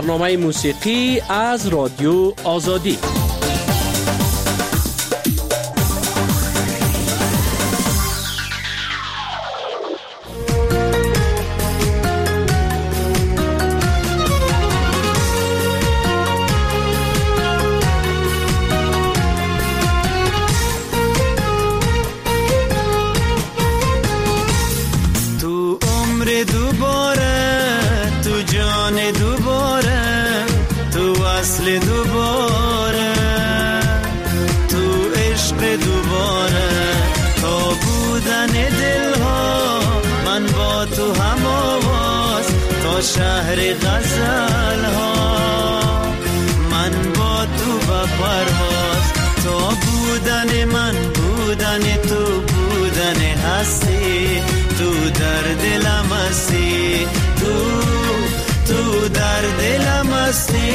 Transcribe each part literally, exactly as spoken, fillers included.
برنامه موسیقی از رادیو آزادی. شهر غزل ها من با تو با پرواز، تو بودن من بودن تو بودن هستی، تو در دلم هستی، تو تو در دلم هستی.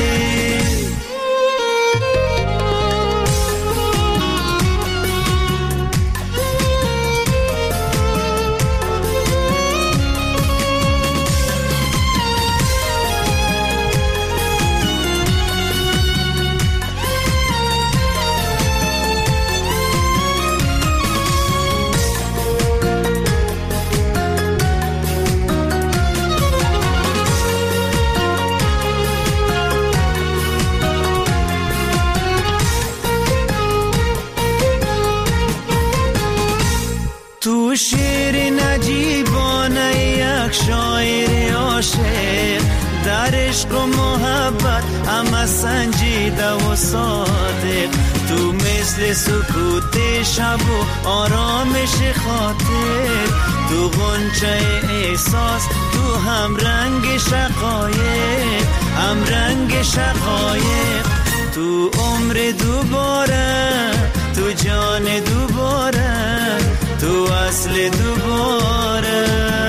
تو شعر نجیبانه یک شاعر عاشق، در عشق و محبت همه سنجیده و صادق، تو مثل سکوت شب و آرامش خاطر، تو غنچه احساس، تو هم رنگ شقایق، هم رنگ شقایق، تو عمر دوباره، تو جان دوباره، تو اصل دوباره،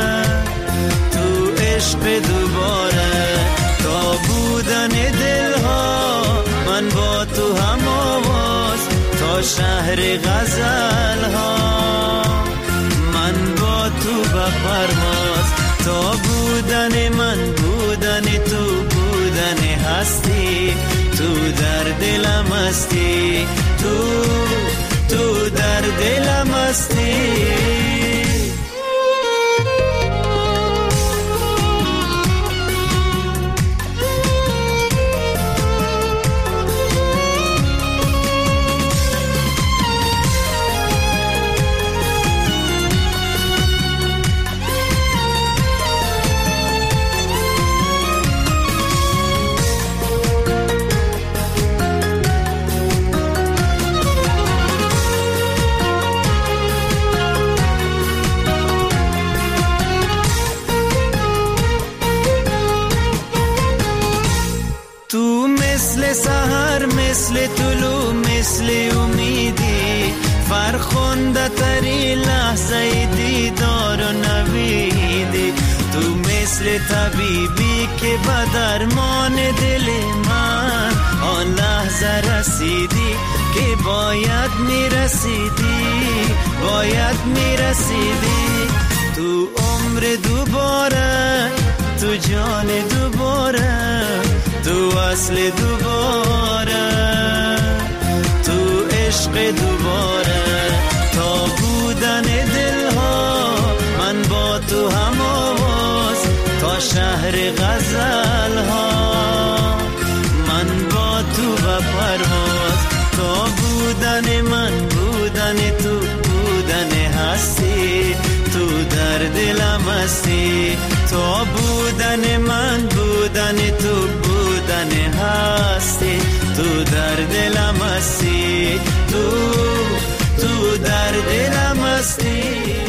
تو عشق دوباره، تا بودن دلها من با تو هم آواز، تا شهر غزل ها من با تو بپرواز، تا بودن من بودن تو بودن هستی، تو در دلم هستی، تو تو در دلم هستی. سحر مثل طلوع مثل امیدی، فرخنده تری لحظه دیدار و نویدی، تو مثل طبیبی که به درمان دل من آن لحظه رسیدی که باید میرسیدی، باید میرسیدی، تو عمر دوباره، تو جان دوباره، تو اصل دوباره، تو عشق دوباره، تا بودن دلها من با تو هم آواز، تا شهر غزل ها من با تو بپرواز، تا بودن من بودن تو بودن هستی، تو در دلم هستی، تا بودن من بودن تو بودن هستی، تو در دلم هستی، تو تو در دلم هستی.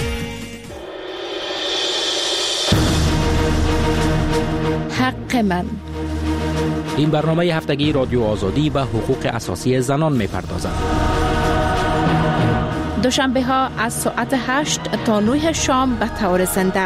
حق من. این برنامه هفتگی رادیو آزادی به حقوق اساسی زنان می‌پردازد. دوشنبه ها از ساعت هشت تا نه شام به طور زنده.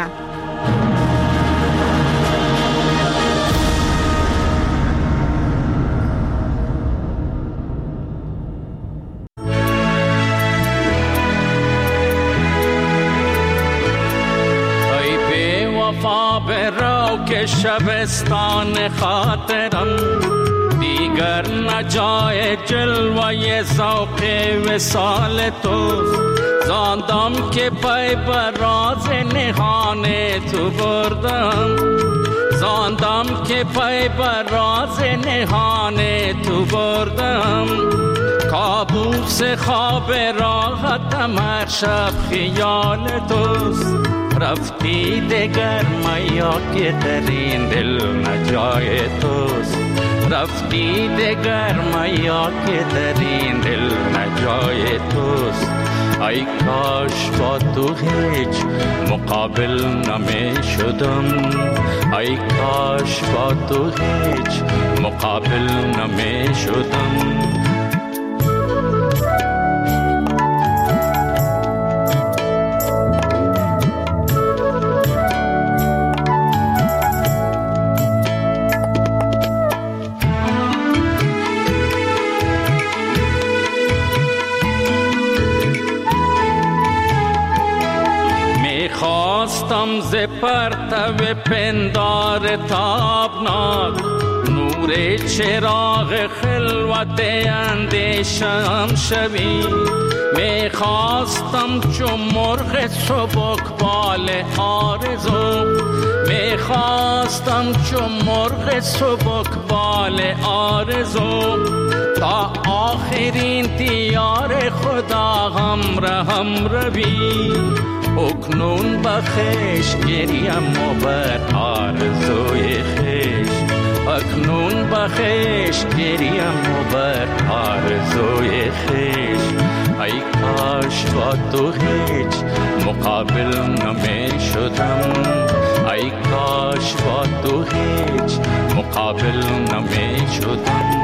ای بی وفا برو که شبستان خاطرم، دیگر نجای جلوه ذوق وصال توست. زاندم که پای بر راز نهان تو بردم، زاندم که پای بر راز نهان تو بردم. کابوس خواب راحتم هر شب خیال توست. رفتی دگر میا که در این دل نجای توست. رفتی دگر میا که در این دل نجای توست. ای کاش با تو هیچ مقابل نمی شدم، ای کاش با تو هیچ مقابل نمی شدم. خواستم ز پرتو پندار تابناک نور چراغ خلوت اندیشم شوی. می خواستم چون مرغ سبکبال آرزو، می خواستم چون مرغ سبکبال آرزو. تا آخرین دیار خدا همراهم روی. اکنون بخش گریم و بر آرزوی خیش، اکنون بخش گریم و بر آرزوی خیش. ای کاش با تو هیچ مقابل نمی شدم، ای کاش با تو هیچ مقابل نمی شدم.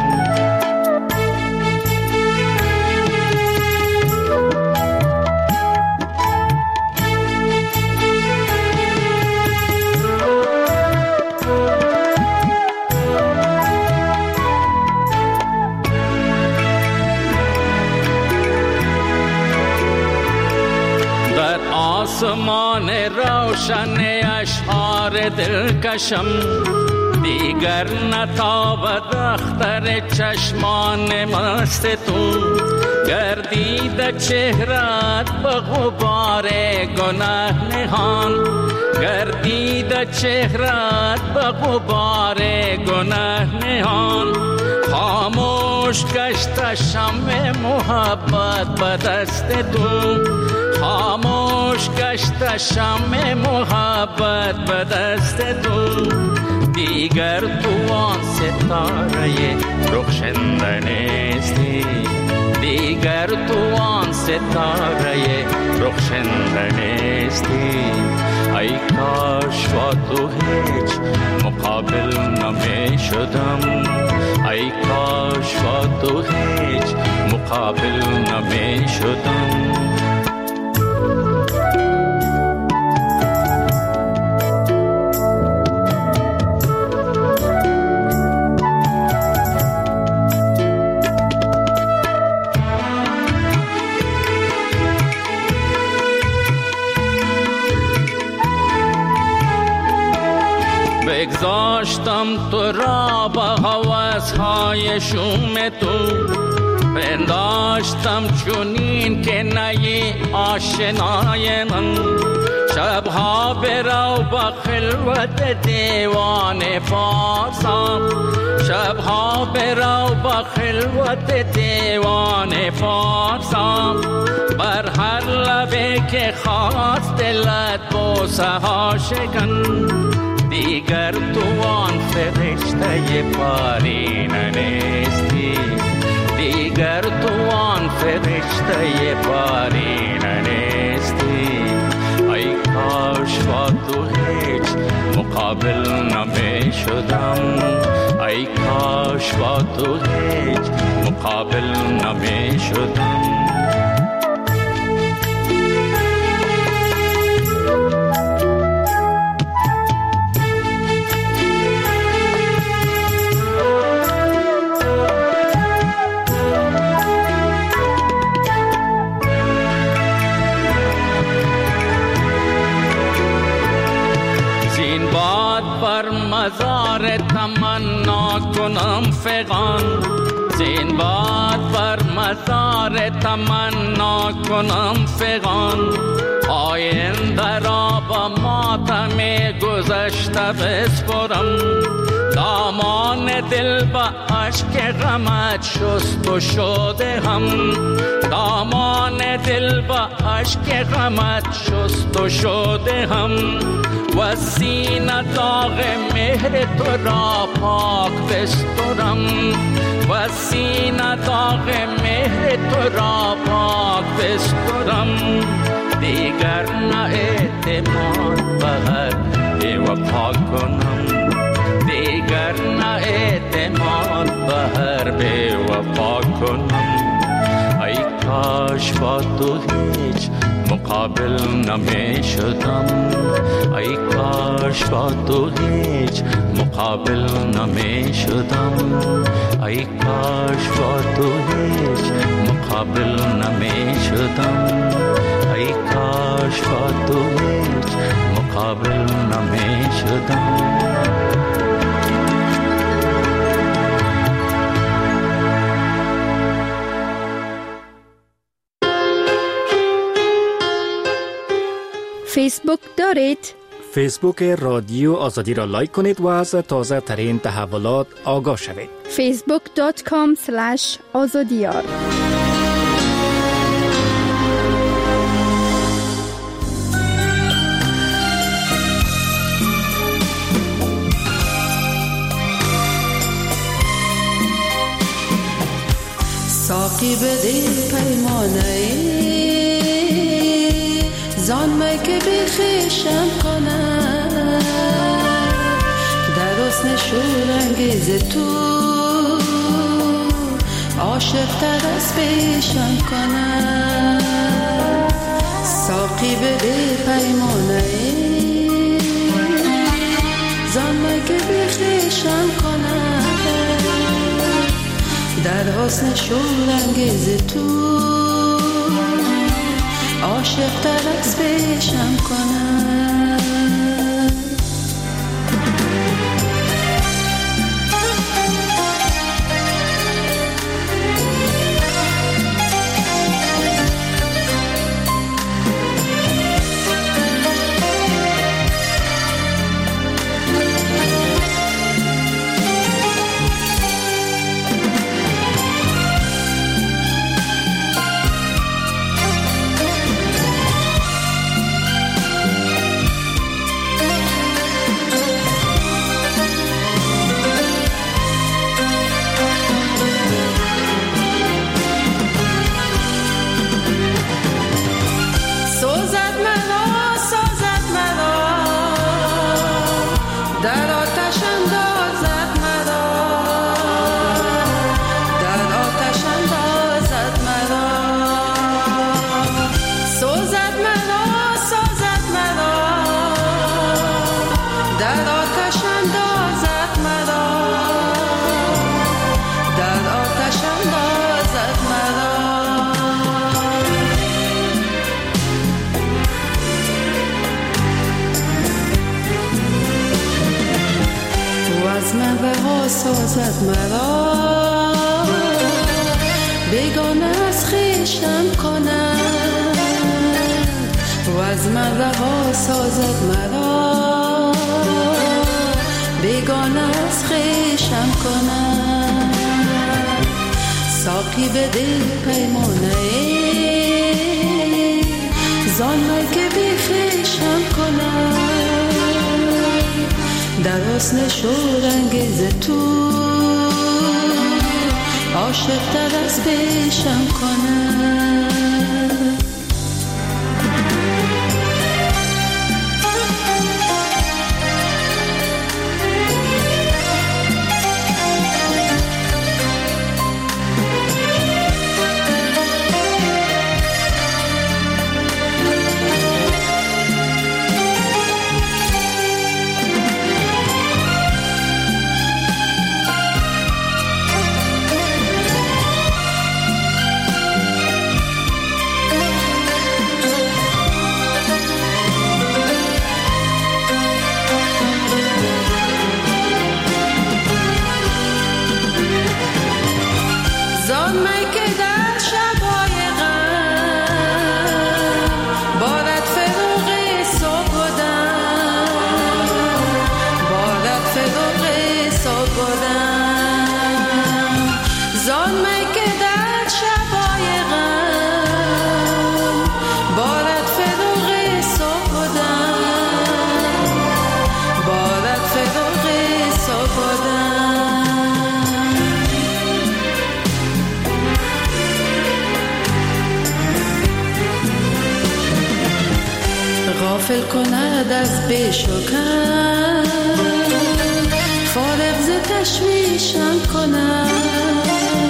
آسمان روشن اشعار دلکشم، دیگر نتابد اختر چشمان مست تو. گردید چهرت به غبار گناه نهان، گردید چهرت به غبار گناه نهان. خاموش گشت شمع محبت به دست تو، خاموش گشت شمع محبت به دست تو. دیگر تو آن ستاره رخشنده نیستی، دیگر تو آن ستاره رخشنده نیستی. ای کاش با تو هیچ مقابل نمی شدم، ای کاش با تو هیچ مقابل نمی شدم. بگذاشتم تو را با هوس‌های شوم تو، پنداشتم چونین که نی آشنای من. شبها برو با خلوت دیوان فارسان، شبها برو با خلوت دیوان فارسان. بر هر لبه که خواست دلت بوسه ها شکن. دیگر تو آن فرشته پارینه نیستی، دیگر تو آن فرشته پارینه نیستی. ای کاش با تو هیچ مقابل نمی شدم، ای کاش با تو هیچ مقابل نمی شدم. هزار تمنا کنم فغان، آینده را با ماتم گذشته بسپرم. دامان دل با عشق غمت شست و شده هم، دامان دل با عشق غمت شست و شده هم. و سینه داغ مهر تو را پاک بسترم، و سینه داغ مهر تو را پاک بسترم. دیگر نه اعتماد به هر بی وفا کنم، دیگر نه اعتماد به هر بی وفا کنم. ای کاش با تو هیچ مقابل نمی شدم، ای کاش با تو هیچ مقابل نمی شدم، ای کاش با تو هیچ مقابل نمی شدم، ای کاش با تو هیچ مقابل نمی شدم. فیسبوک دارید؟ فیسبوک رادیو آزادی را لایک کنید و از تازه ترین تحولات آگاه شوید. فیسبوک دات کام اسلش آزادیار. ساقی بده پیمانه زان می که بخیشم کنم، در حسن شورانگیز تو عاشق تر از پیشم کنم. ساقی بده پیمانه زان می که بخیشم کنم، در حسن شورانگیز تو عاشق تر از پیشم کنم. سازد مرا بیگانه از خویشم کنم، و از من رها سازد مرا بیگانه از خویشم کنم. ساقی بده پیمانه زان می که بی خویشم کنم، در حسن شورانگیز تو عاشق تر از پیشم کنم. غافل کند از بیش و کم، فارغ ز تشویشم کند،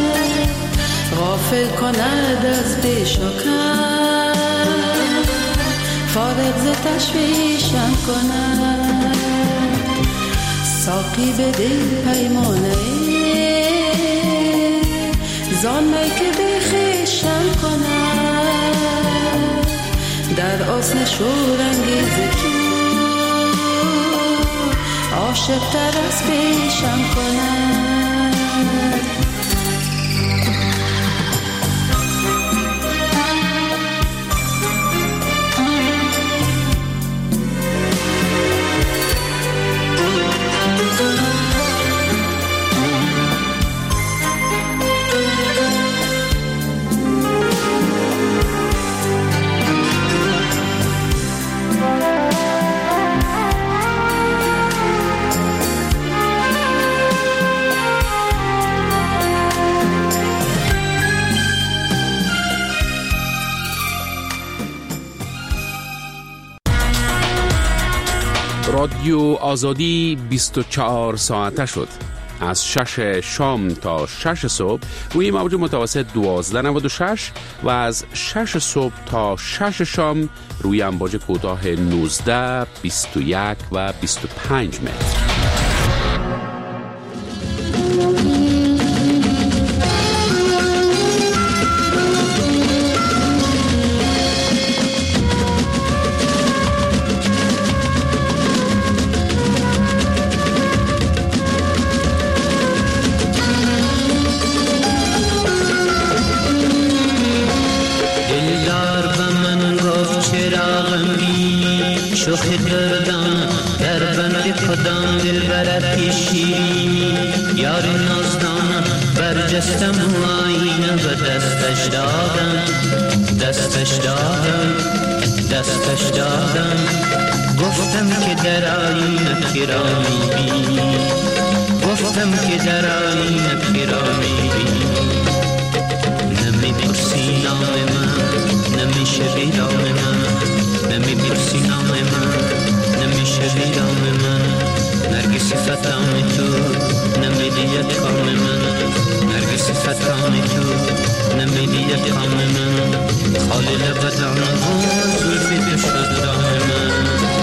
غافل کند از بیش و کم، فارغ ز تشویشم کند. ساقی به دل پیمانه زان می که بخیشم کند، در آسن شور انگیز تو عاشق تر از پیشم کند. رادیو آزادی بیست و چهار ساعته شد. از شش شام تا شش صبح روی موج متوسط دوازده نود و شش و از شش صبح تا شش شام روی امواج کوتاه نوزده، بیست و یک و بیست و پنج متر. شوخی دردم در بند کدام دل برد شیرینی، یار نازدان برجستم و آینه و دستش دادم، دستش دادم، دستش دادم. گفتم که در آینه کرا میبینی، گفتم که در آینه کرا میبینی. نمیپرسی نام من، نمیشه بیرام من، نمیپرسی نام من، نمیشه بیرام من. نرگس فتام تو نمیدید کام من، نرگس فتام تو نمیدید کام من. خالی لبدان و زلفی شد دام من.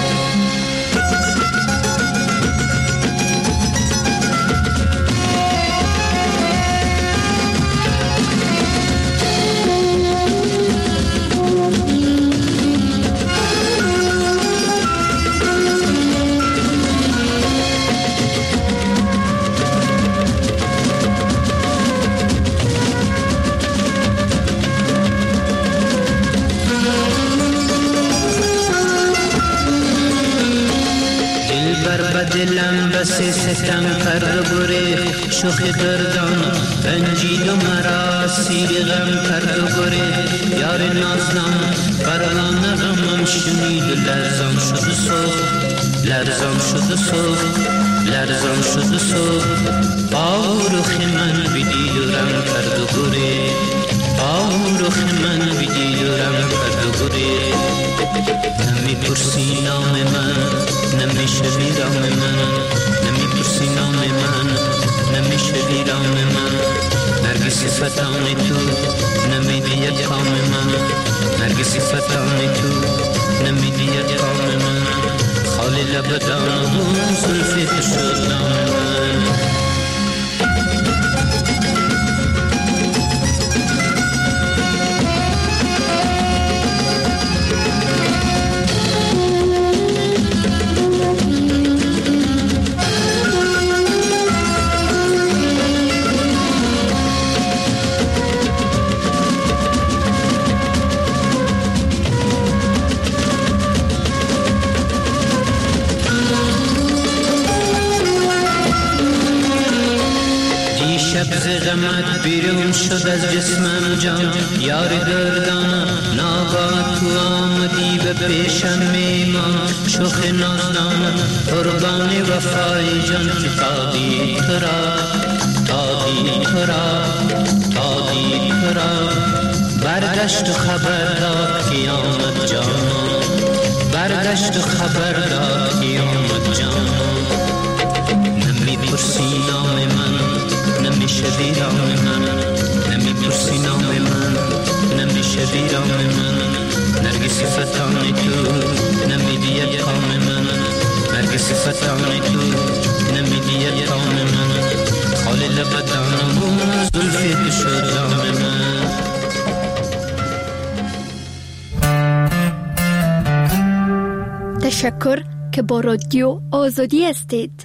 دلم بس ستم کرد و گریخت، شوخ دردان رنجید و مرا سیر غم کرد و گریخت. یار نازنم پروانه غمم شنید و لرزان شد و سوخت، لرزان شد و سوخت، لرزان شد و سوخت. آه رخ من بدید و رم کرد و گریخت، آه رخ من بدید و رم کرد و گریخت. نمیپرسی نام من، نمیشه بیرام من، نمیپرسی نام من، نمیشه بیرام من. نرگس فتان تو نمیدید کام من، نرگس فتان تو نمیدید کام من. خالی لبدان و زلفی شد نام من. غمت بیرون شد از جسمم جان، یار دردان ناگاه تو آمدی به پیشم میمان. شوخ نازدان قربان وفای جان که تادی ترا، تادی ترا، تادی ترا. برگشت و خبر داد که آمد جانان، برگشت و خبر داد که آمد جان. نمیپرسی نام من، نمیشه ویران من. نمیپرسی نام من، نمیشه ویران من. نرگس فتان تو نمیدید کام من. نرگس فتان تو نمیدید کام من. حال لبتانم و زلفی تو شد دام من. تشکر که با رادیو آزادی هستید.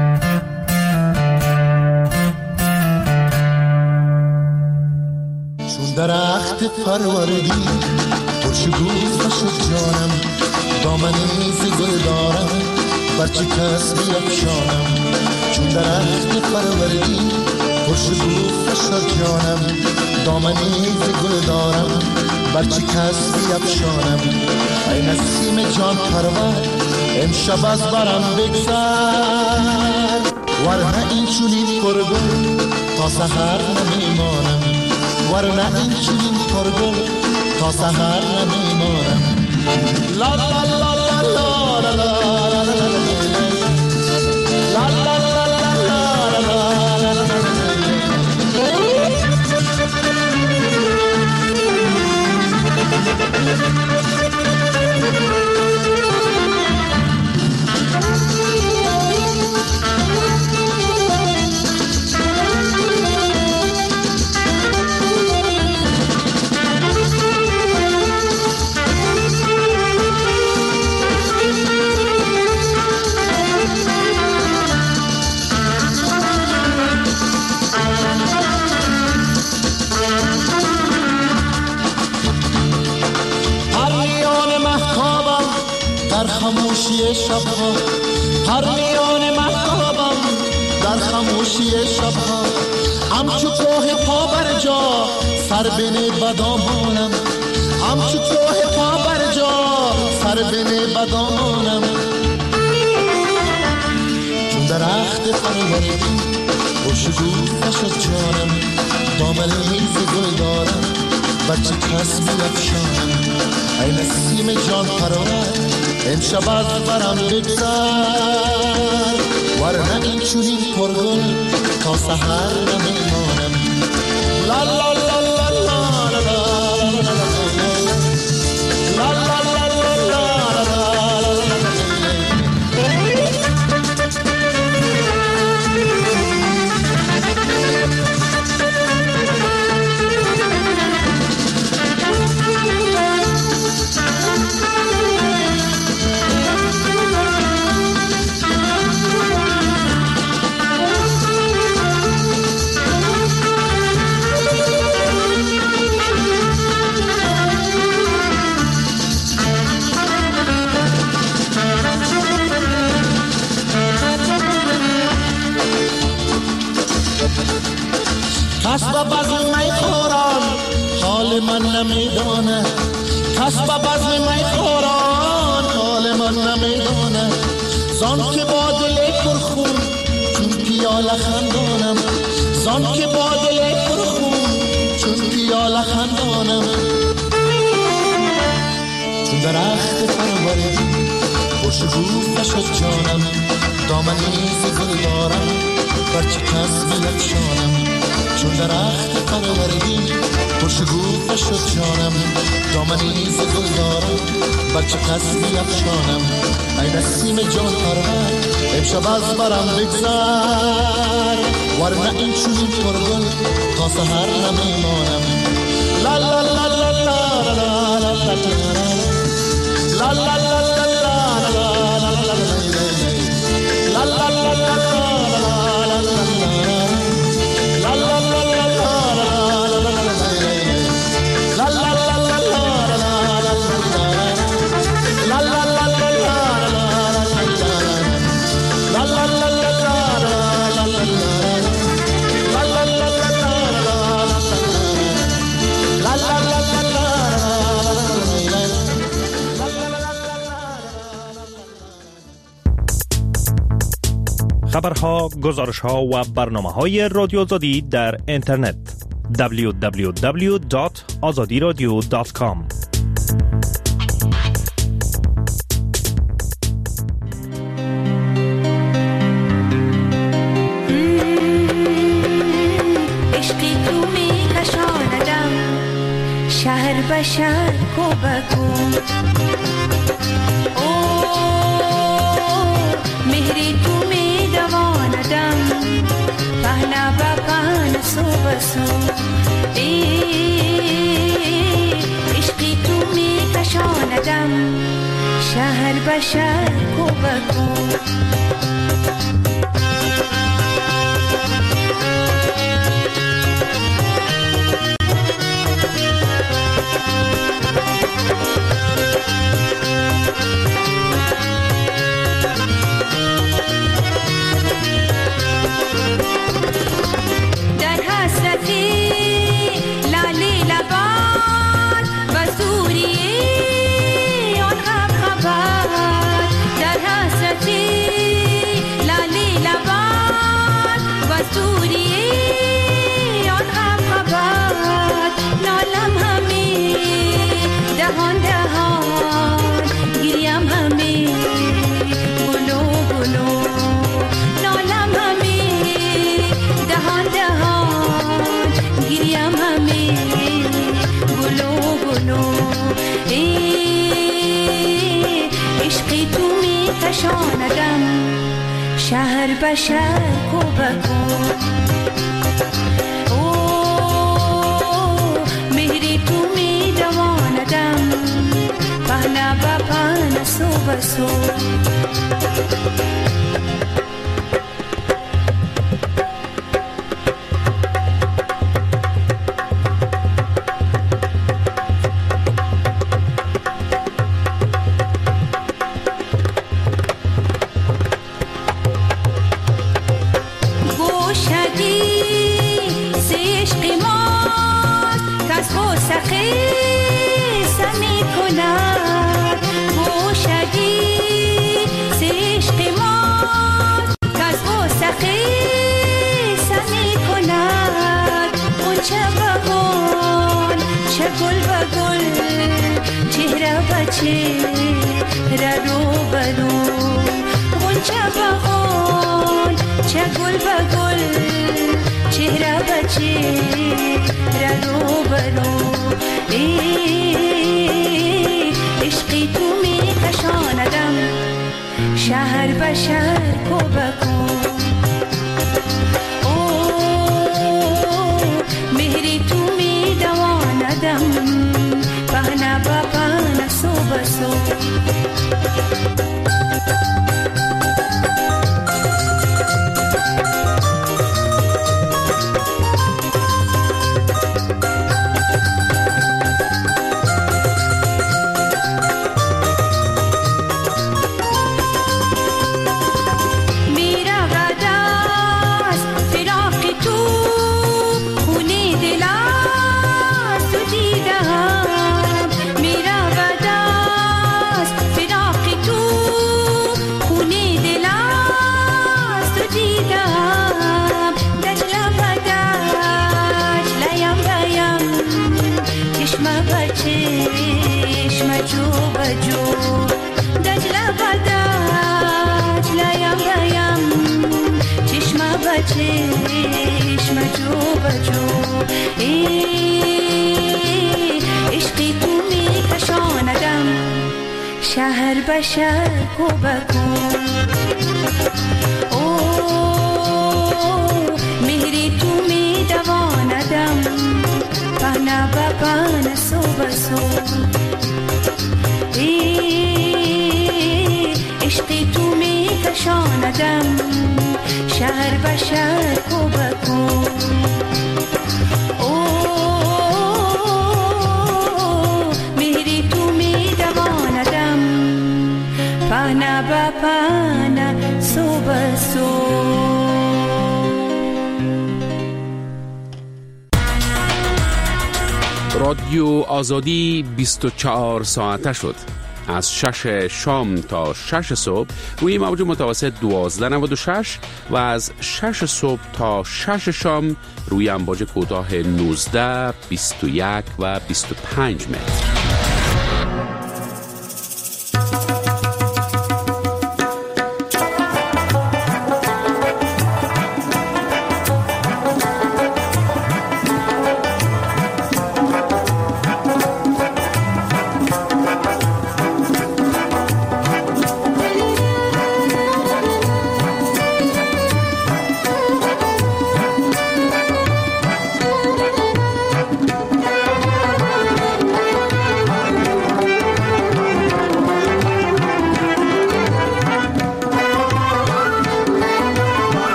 چون درخت پروردی خوشگوزه شد جانم. دامنی ز گل دارم برچه کس بیفشانم. چون درخت پروردی خوشگوزه شد جانم. دامنی ز گل دارم برچه کس بیفشانم. ای نسیم جان پرور امشب از برم بگذر. ورنه این چونین پرگل تا سحر نمیمانم. ورنه این چونین پرگل تا سحر نمیمانم. لا لا لا لا لا لا لا لا خاموشی شبها. هر میان مهتابم در خاموشی شبها. همچو کوه پا بر جا سر بنه بدامانم. همچو کوه پا بر جا سر بنه بدامانم. چون درخت پروردی خوشگوزه شد جانم. دامنی ز گل دارم برچه کس بیفشانم. ای نسیم جان پرور امشب از برم بگذر. ورنه این چونین پرگل تا سحر نمیمانم. لا لا لا لا لا لا لا کس با بزم می خوران حال من نمیدانه. کس با بزم می خوران حال من نمیدانه. زان که با دل پرخون چون پیاله خندانم. زان که با دل پرخون چون پیاله خندانم. چون درخت پروردی خوشگوزه شد جانم. دامنی ز گل دارم برچه کس بیفشانم. چون درخت پروردی خوشگوزه شد جانم. دامنی ز گل دارم برچه کس بیفشانم. ای نسیم جان پرور امشب از برم بگذر. ورنه این چونین پرگل تا سحر نمیمانم. لا لا لا لا لا لا لا لا لا لا لا خبرها، گزارشها و برنامه‌های رادیو آزادی در اینترنت دبلیو دبلیو دبلیو دات آزادی رادیو دات کام. شهر به شهر کوبکو او مهری تو می دواندم پهنا با پهن سو بسو ای عشقی تو می کشاندم شهر به شهر کوبکو شهر به شهر کوبکو او مهری تو می دواندم پهنا با پهن سو بسو شهر به شهر کوبکو او مهری تو می دواندم پهنا با پهن سو بسو چشم جو بجو ای عشقی تو می کشاندم شهر به شهر کوبکو او مهری تو می دواندم پهنا با پهن سو بسو ای عشقی تو می کشاندم شهر به شهر کوبکو او مهری تو می دواندم پهنا با پهن سو بسو رادیو آزادی بیست و چهار ساعته شد. از شش شام تا شش صبح روی موج متوسط دوازده نود و شش و از شش صبح تا شش شام روی امواج کوتاه نوزده، بیست و یک و بیست و پنج متر.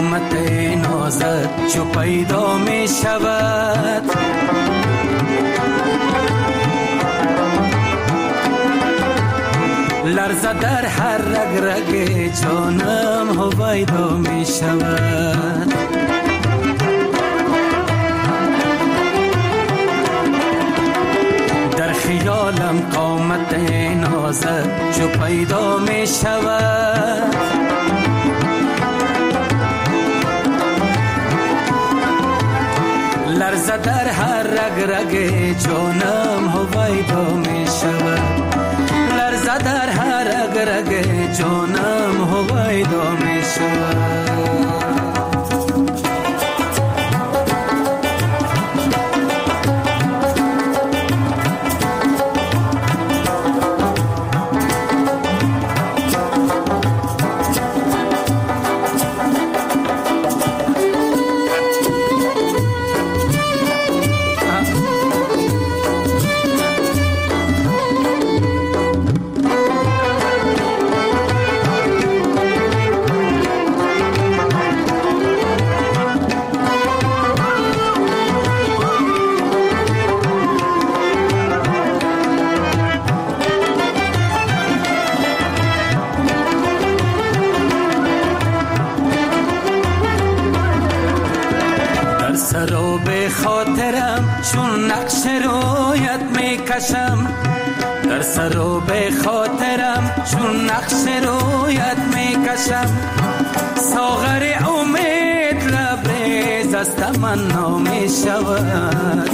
قامت نازت چو پیدا می شود، لرزه در هر رگ رگ جانم هویدا می شود. در خیالم قامت نازت چو پیدا می شود، لرزه در هر رگ رگ جانم هویدا می شود، لرزه در هر رگ رگ جانم هویدا می شود. چون نقش رویت می کشم، در سر و به خاطرم چون نقش رویت می کشم، ساغر امید لبریز از تمنا می شود،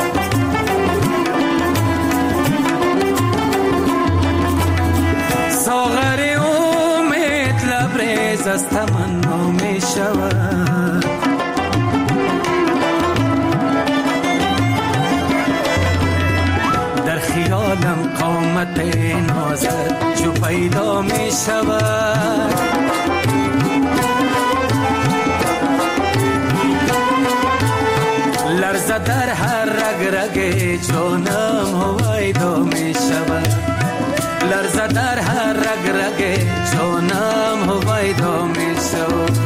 ساغر امید لبریز از تمنا می شود. خیالم قامت نازت جو پیدا می شود، لرزه در هر رگ رگ جانم هویدا می شود، لرزه در هر رگ رگ جانم هویدا می شود.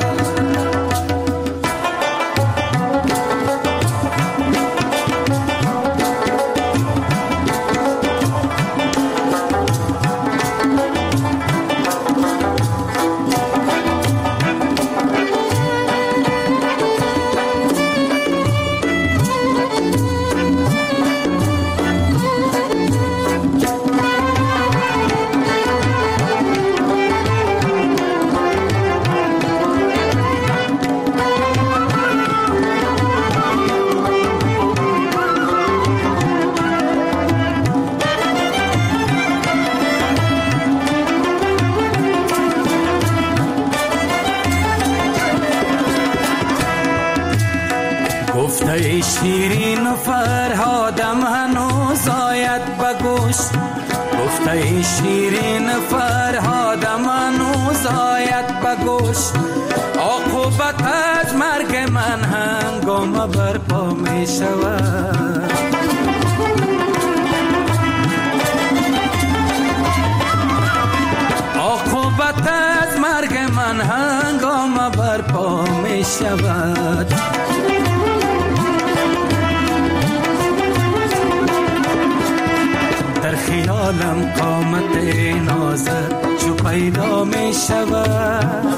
گفته شیرین و فرهادم هنوز آید بگوش، گفته شیرین فرهادم هنوز آید بگوش، عاقبت از مرگ من هنگام برپا می شود، عاقبت از مرگ من هنگام برپا می شود. در خیالم قامت نازت جو پیدا می شود،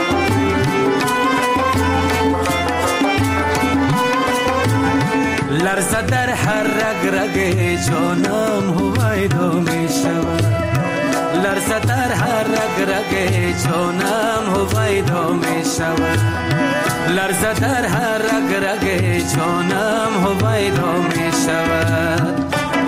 لرزه در هر رگ رگ جانم هویدا می شود، لرزه در هر رگ رگ جانم هویدا می شود، لرزه در هر رگ رگ جانم هویدا می شود.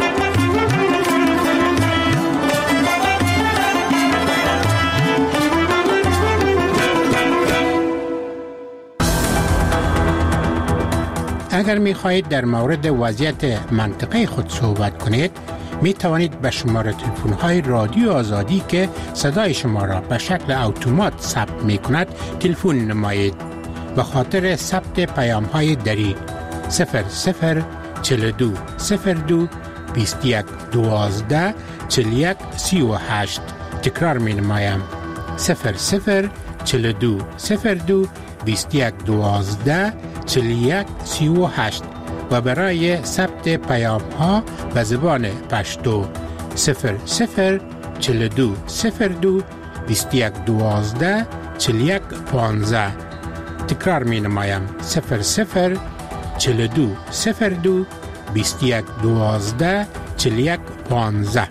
اگر می خواهید در مورد وضعیت منطقه خود صحبت کنید، می توانید به شماره تلفن های رادیو آزادی که صدای شما را به شکل اتومات ثبت می کند تلفن نمایید. به خاطر ثبت پیام های دری صفر صفر چهل و دو صفر دو بیست و یک دوازده چهل و یک سی و هشت تکرار می نمایم صفر صفر چهل و دو صفر دو بیست و یک دوازده چهل و یک سی و هشت و برای ثبت پیام ها به زبان پشتو صفر صفر چهل و دو صفر دو بیست و یک دوازده چهل و یک پانزده. تکرار می نمایم صفر صفر چهل و دو صفر دو بیست و یک دوازده چهل و یک پانزده.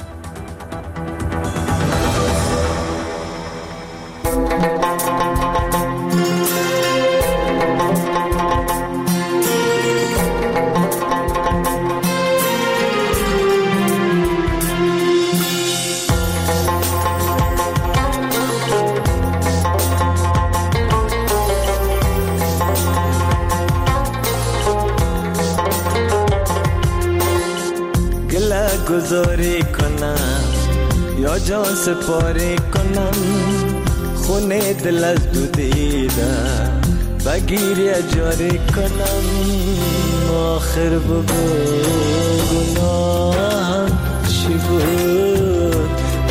گذاری کنم یا جان سپاری کنم، خونه دل از دو دیدم بگیر یا جاری کنم. آخر بگو گناهم چی بود،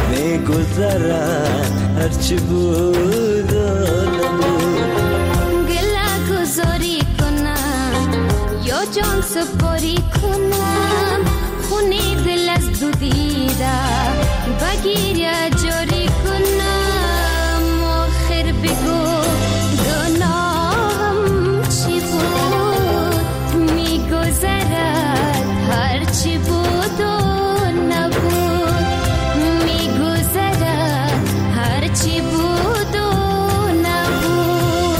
میگذرد هرچی بود و نبود. گله گذاری کنم یا جان سپاری کنم، خونه دل از دو دیدم بگیر یا جاری کنم. آخر بگو گناهم چی بود، میگذرد هرچی بود و نبود. میگذرد هرچی بود و نبود.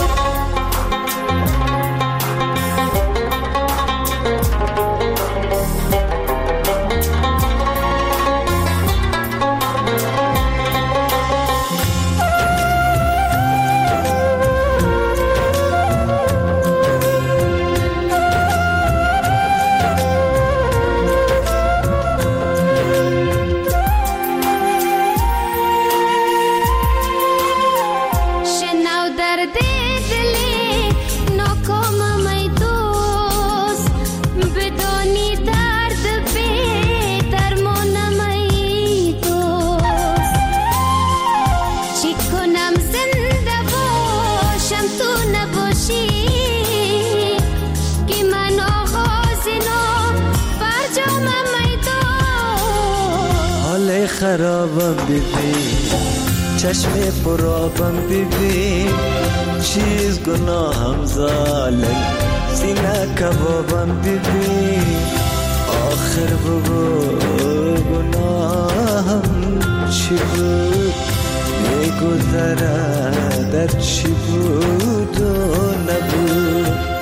خرابم ببین، چشم پرابم ببین، چیز گناهم ظالم، سینه کبابم ببین. آخر بگو گناهم چی بود، میگذرد در چی بود و نبود.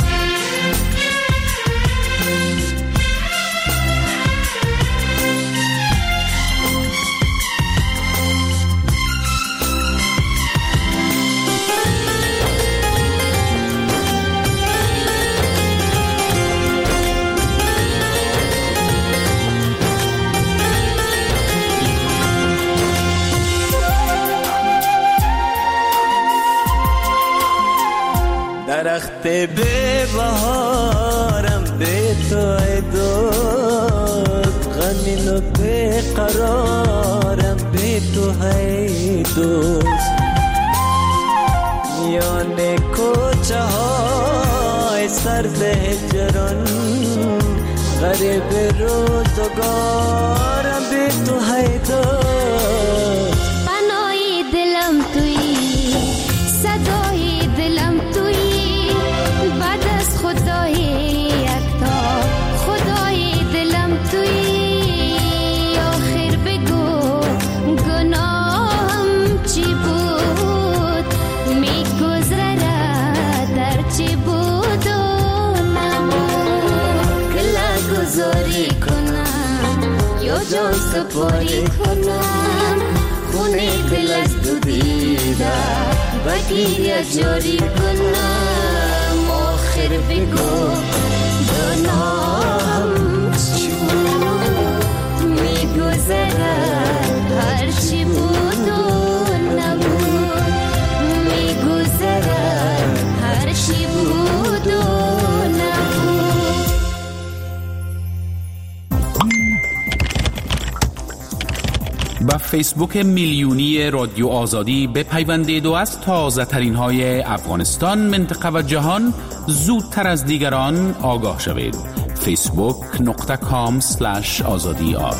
درخت به بهارم به تو ای دوست، غمین و به قرارم به تو ای دوست. میان کوچه های سرد هجران، غریب روزگارم به تو ای دوست. پناهی دلم تویی، صدای دلم تویی، بعد از خدای یکتا خدای دلم تویی. آخر بگو گناهم چی بود، میگذرد در چی بود و نبود. گله گذاری کنم یا جان سپاری کنم، خونه دل از دو دیدم بگیر یا جاری کنم. آخر بگو گناهم چی بود، میگذرد هرچی بود و نبود. میگذرد هرچی بود و نبود. به فیسبوک میلیونی رادیو آزادی بپیوندید و از تازه ترین های افغانستان، منطقه و جهان زودتر از دیگران آگاه شوید. فیسبوک نقطه کام سلش آزادی آر.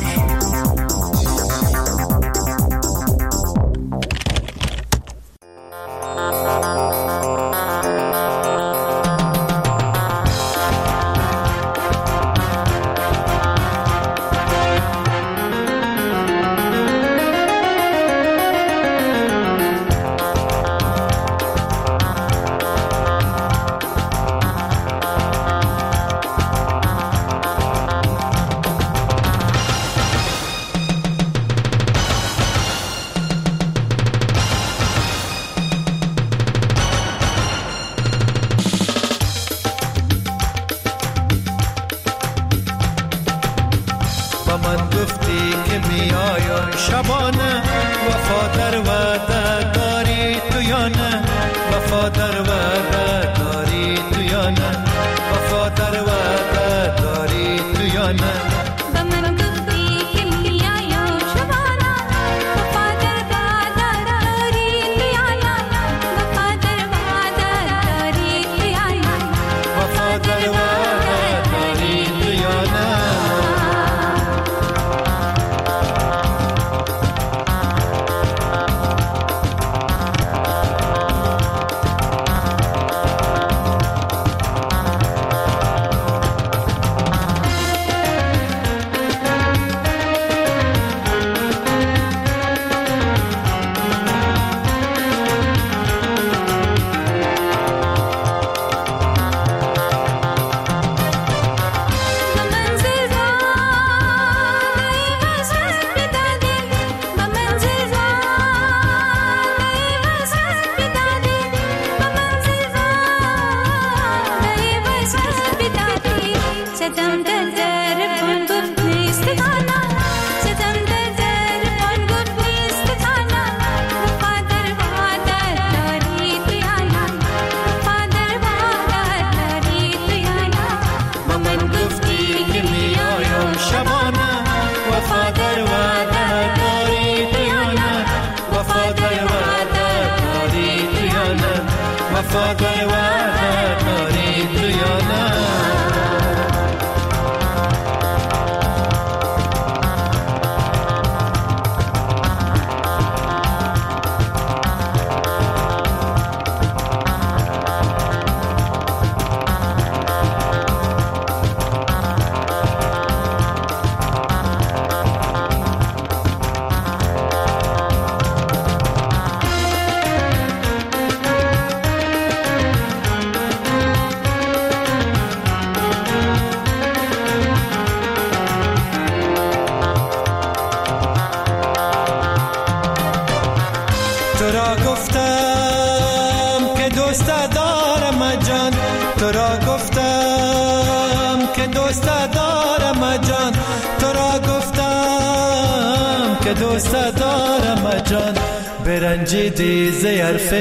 برنجیدی زیرف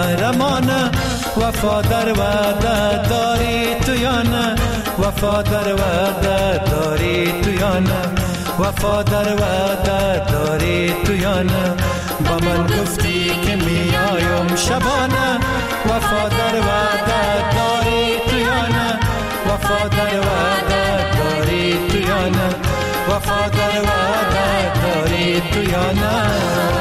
مرمانه، وفا در وعده داری تو یا نه؟ وفا در وعده داری تو یا نه؟ وفا در وعده داری تو یا نه؟ با من گفتی که میایم شبانه، وفا در وعده داری تو یا نه؟ وفا در وعده داری تو یا نه؟ وفا در وعده داری تو یا نه؟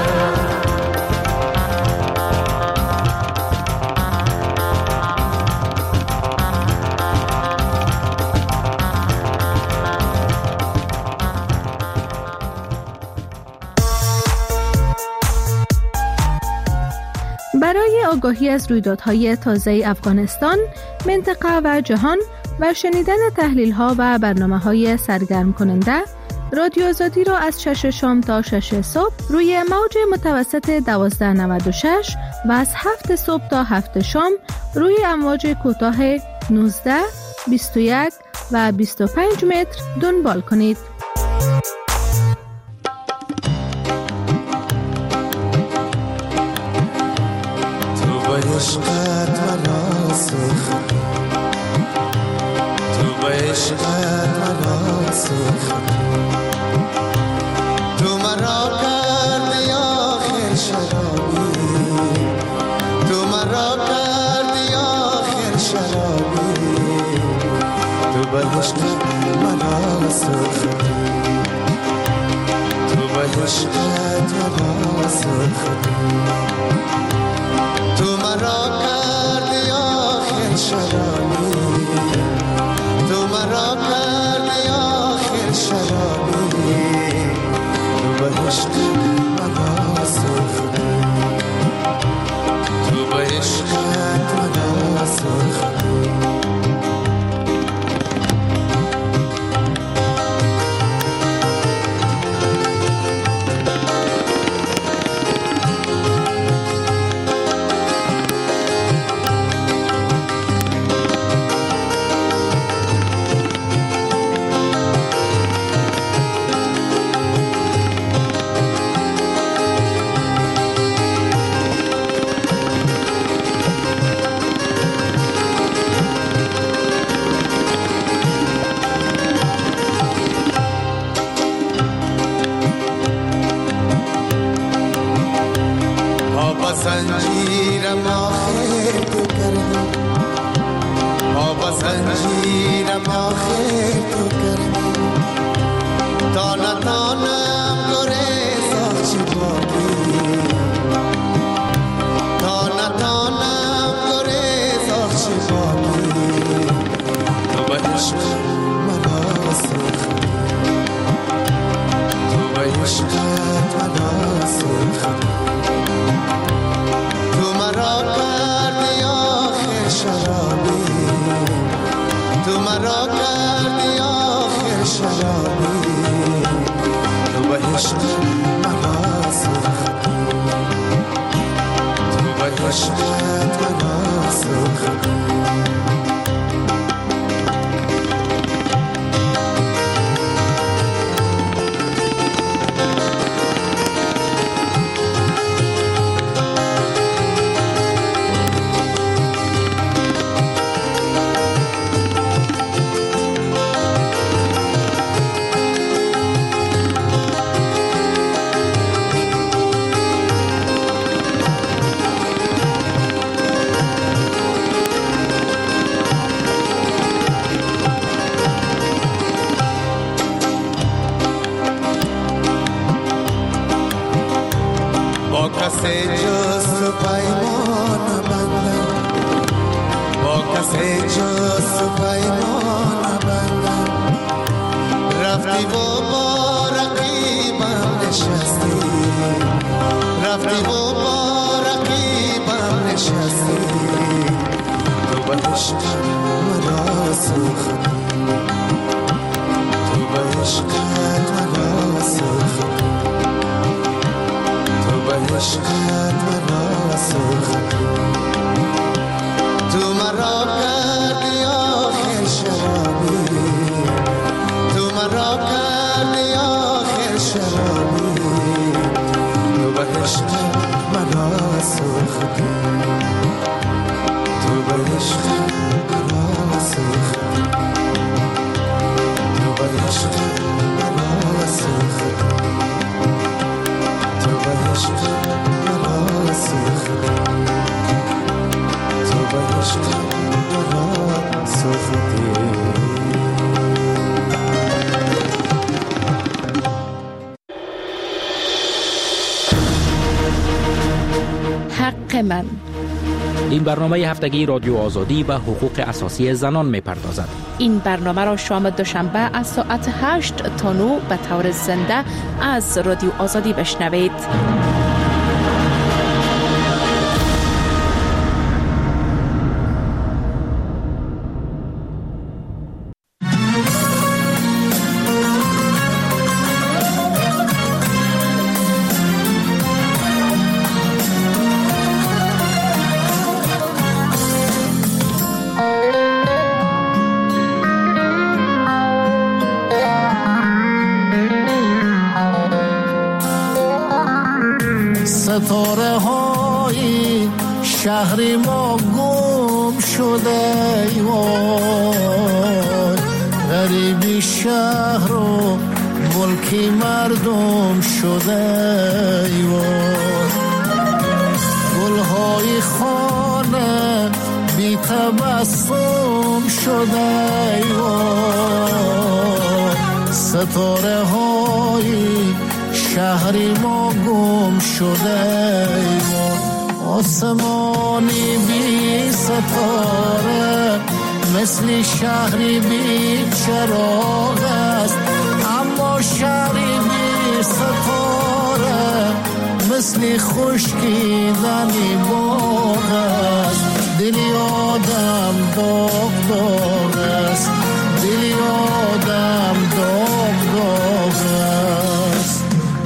برای آگاهی از رویدادهای تازه افغانستان، منطقه و جهان و شنیدن تحلیل‌ها و برنامه‌های سرگرم کننده، رادیو آزادی را از شش شام تا شش صبح روی موج متوسط دوازده نود و شش و از هفت صبح تا هفت شام روی امواج کوتاه نوزده، بیست و یک و بیست و پنج متر دنبال کنید. عشقت مرا سخت، تو به عشقت مرا سخت، تو مرا عشقت مرا ساختی تو مرا کردی آخر شرابی تو مرا کردی آخر شرابی تو به عشقت مرا ساختی تو به عشقت مرا ساختی زنجیرم آخر تو کردی آبا زنجیرم آخر تو کردی تا نتانم گریز آخچه باقی تا نتانم گریز آخچه باقی تو به عشق مرا ساختی تو به عشقت مرا ساختی تو مرا کردی آخر شرابی تو مرا کردی آخر شرابی تو به عشق مرا ساختی تو به عشقت مرا ساختی کسی جست پیمان بندم با کسی جست پیمان بندم رفتی و با رقیبم نشستی رفتی و با رقیبم نشستی تو به عشق مرا ساختی تو به عشقت مرا ساختی به عشقت مرا ساختی تو مرا کردی آخر شرابی تو مرا کردی آخر شرابی تو به عشقت مرا ساختی تو به عشقت مرا ساختی تو به عشقت مرا ساختی تو به عشقت مرا ساختی تو به عشقت مرا ساختی حق من. این برنامه هفتگی رادیو آزادی به حقوق اساسی زنان می پردازد. این برنامه را شام دوشنبه از ساعت هشت تا نه به طور زنده از رادیو آزادی بشنوید. ستاره های شهر ما گم شده وای غریبی شهر و ملکی مردم شده وای گلهای خانه بی تبسم شده وای ستاره های شهر شهری ما گم شده آسمانی بی ستاره مثل شهری بی چراغ است اما شهری بی ستاره مثل خشکیدنی باغ است دلی آدم داغ داغ است دلی آدم داغ داغ است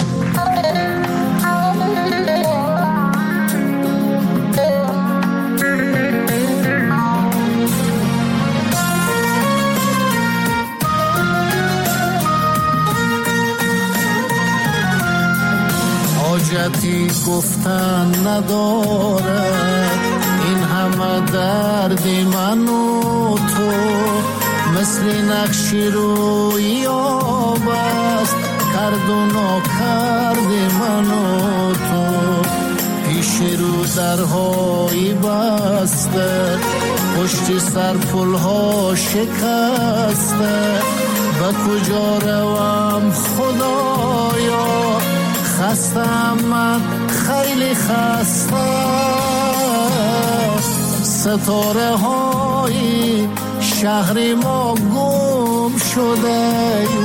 حاجتی گفتن ندارد این همه دردی من و تو مثل نقشی روی آب است کرد و ناکردی من و تو پیش رو درهایی بسته پشت سر پلها شکسته به کجا روم خدایا خستم من خیلی خسته ستاره های شهر ما گم شده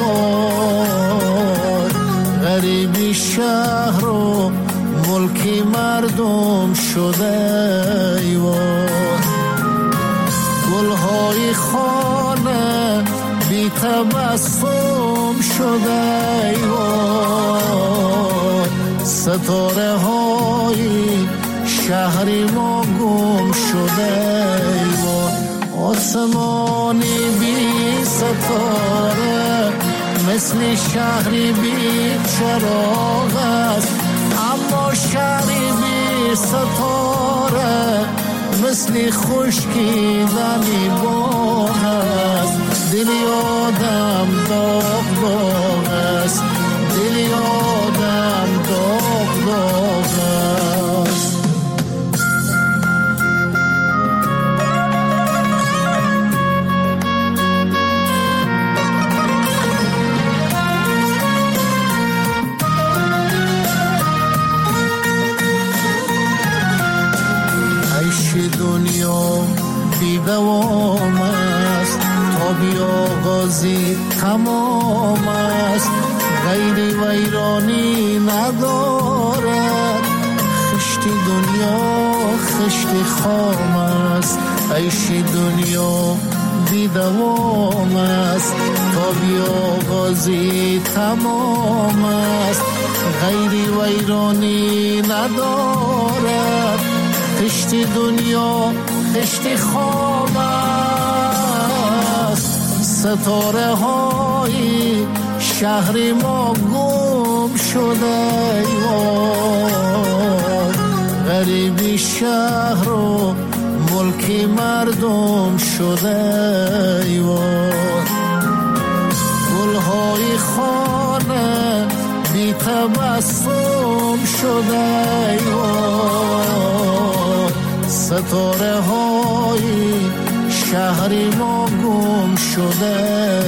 غریبی شهر و ملکی مردم شده گلهای خانه بی تبسم شده ستاره های شهری ما گم شده آسمانی بی ستاره مثل شهری بی چراغ است اما شهری بی ستاره مثل خشکیدنی باغ است دلی آدم داغ داغ است دلی آدم داغ داغ است عیش دنیا بی دوام است تا بی آغازی تمام است غیری ویرانی ندارد خشتی دنیا خشتی خام است عیش دنیا بی دوام است تا بی آغازی تمام است غیری ویرانی ندارد خشتی دنیا خشتی خام است ستاره های شهر ما گم شده غریبی شهر و ملکی مردم شده گلهای خانه بی تبسم شده ستاره های شهری ما گم شده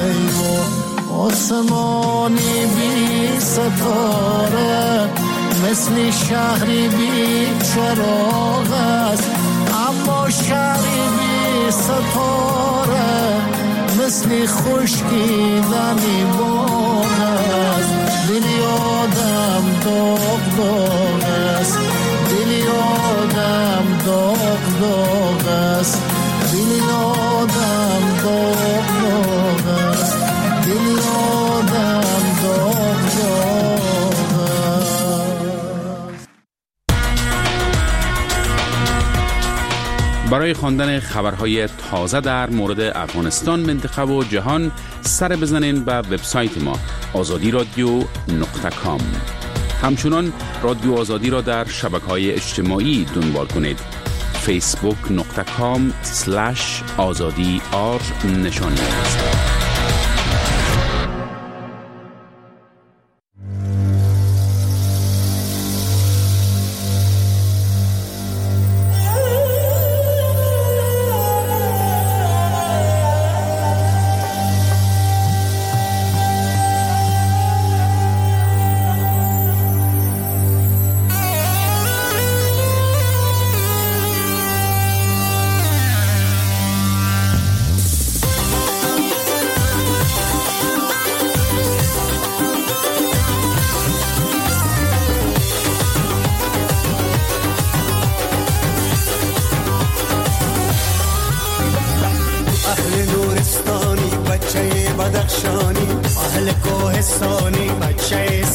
آسمانی بی ستاره مثل شهری بی چراغ است اما شهری بی ستاره مثل خشکیدنی باغ است دلی آدم داغ داغ است دلی آدم داغ داغ است دلی آدم داغ داغ است دلی آدم داغ داغ است. برای خواندن خبرهای تازه در مورد افغانستان، منطقه و جهان سر بزنین به وبسایت ما آزادی رادیو نقطه کام. همچنان رادیو آزادی را در شبکه‌های اجتماعی دنبال کنید. فیسبوک نقطه کام سلش آزادی آر نشانی است.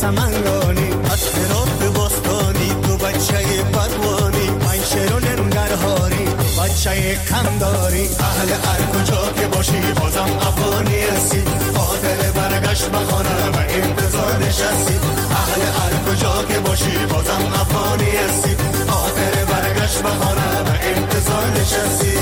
سمنگانی از هرات باستانی تو بچه پروانی من شیر و ننگرهاری تو بچه کنداری اهل هر کجا که باشی بازم افغانی هستی خاطر برگشت به خانه و انتظار نشستی اهل هر کجا که باشی بازم افغانی هستی خاطر برگشت به خانه و انتظار نشستی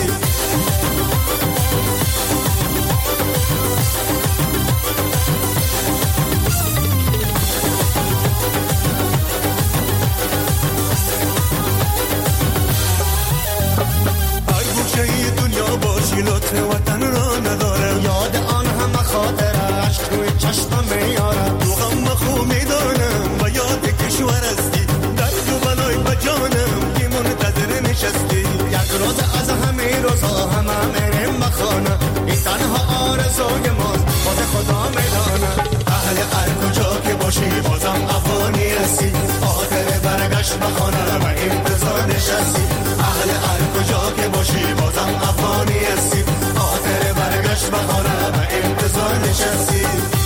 لطف وطن را ندارم یاد آن همه خاطر عشق روی چشمم میارم تو غم خو میدانم و یاد کشور هستی درد و بلای بجانم که منتظر نشستی یک روز از همه روزها همه میرم بخانه این تنها آرزوی ماست باز خدا میدانم اهل هر کجا که باشی بازم افغانی هستی خاطر برگشت بخانه و انتظار نشستی اهل هر کجا که باشی بازم افغانی هستی خاطر برگشت بخانه و انتظار نشستی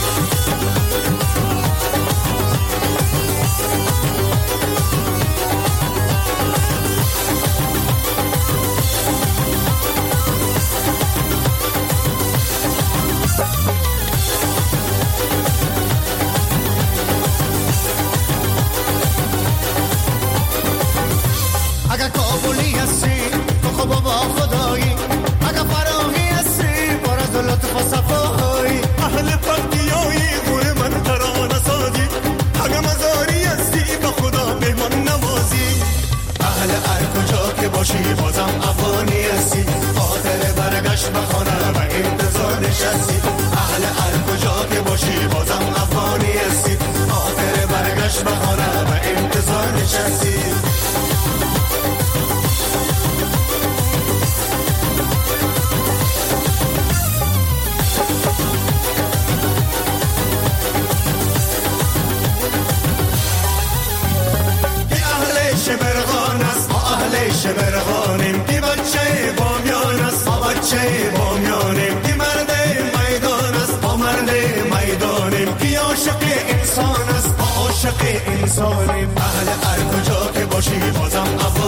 اگر کابلی هستی تو خب با خدایی اگر فراهی هستی پر از لطف و صفایی اهل پرتیایی غور من ترانه سازی اگر مزاری هستی به خدا مهمان نوازی اهل هر کجا که باشی بازم افغانی هستی خاطر برگشت به خانه و انتظار نشستی اهل هر کجا که باشی بازم افغانی هستی خاطر برگشت به خانه و انتظار نشستی شبرغان است ما اهل شبرغانیم کی بچه بامیان است ما بچه بامیانیم کی مرد میدان است ما مرد میدانیم کی عاشق انسان است ما عاشق انسانیم اهل هر کجا که باشی بازم